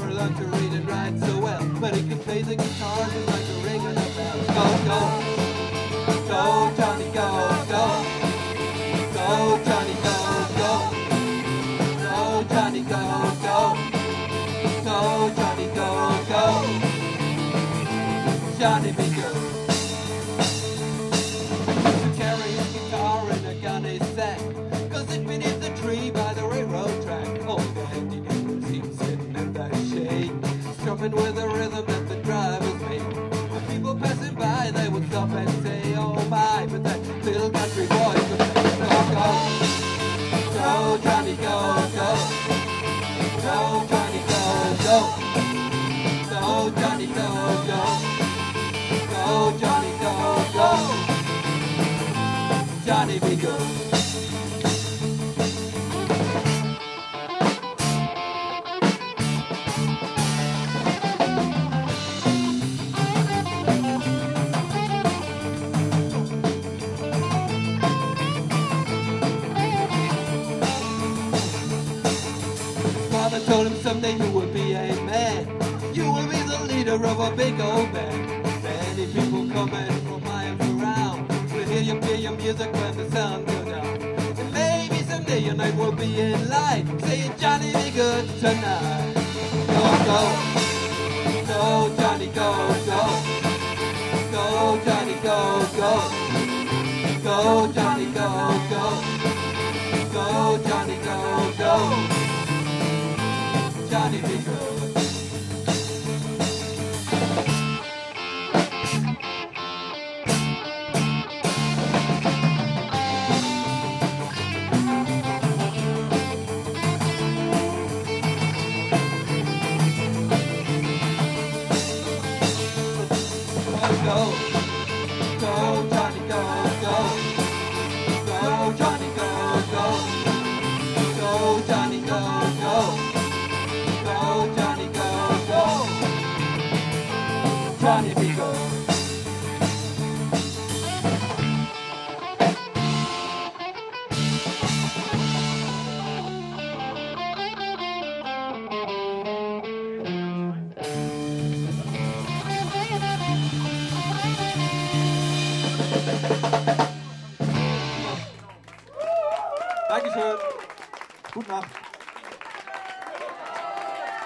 never learned to read and write so well, but he can play the guitar just like a ring and a bell. Go, go, go, Johnny, go, go, go, Johnny, go, go, go, Johnny, go, go, go, Johnny, go, go, Johnny be good. Carry his guitar in a gunny sack, 'cause it's beneath the tree by the railroad track. Oh, Andy Nichols, he was sitting in that shade, strumming with the rhythm that the drivers made. When people passing by, they would stop and say, oh my, but that little country boy could say, go, go, go, Johnny, go, go, go, Johnny, go, go, go, Johnny, go, go, go, Johnny, go, go, Johnny be good. Father told him someday you will be a man. You will be the leader of a big old band. Many people coming from miles around will hear you play your music when the sun goes down. And maybe someday your name will be in light, saying Johnny be good tonight. Go, go, go, Johnny, go, go, go, Johnny, go, go, go, Johnny, go, go, go, Johnny, go, go, Johnny be good. Go, go, Johnny, go, go, go, Johnny, go, go, go, Johnny, go, go, go, Johnny, go, go, Johnny be good. Dankeschön. Gute Nacht.